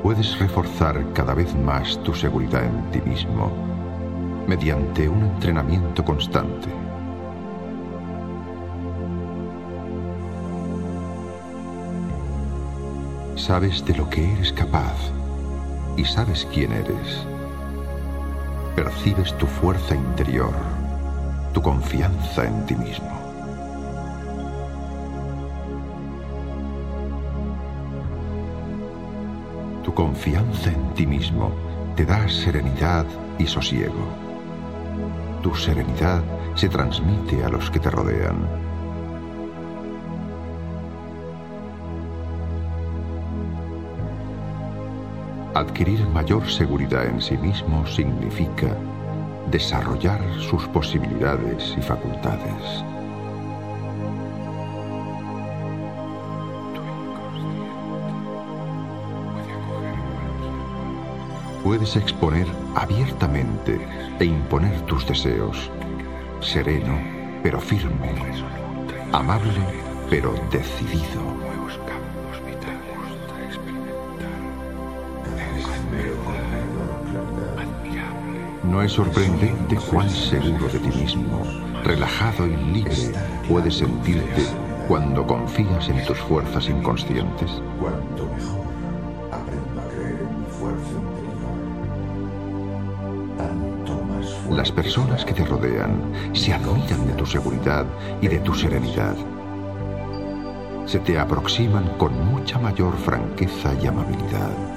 Puedes reforzar cada vez más tu seguridad en ti mismo mediante un entrenamiento constante. Sabes de lo que eres capaz y sabes quién eres. Percibes tu fuerza interior, tu confianza en ti mismo. Tu confianza en ti mismo te da serenidad y sosiego. Tu serenidad se transmite a los que te rodean. Adquirir mayor seguridad en sí mismo significa desarrollar sus posibilidades y facultades. Puedes exponer abiertamente e imponer tus deseos, sereno pero firme, amable pero decidido. No es sorprendente cuán seguro de ti mismo, relajado y libre puedes sentirte cuando confías en tus fuerzas inconscientes. Cuanto mejor aprendo a creer en mi fuerza interior, tanto más fuerte. Las personas que te rodean se admiran de tu seguridad y de tu serenidad. Se te aproximan con mucha mayor franqueza y amabilidad.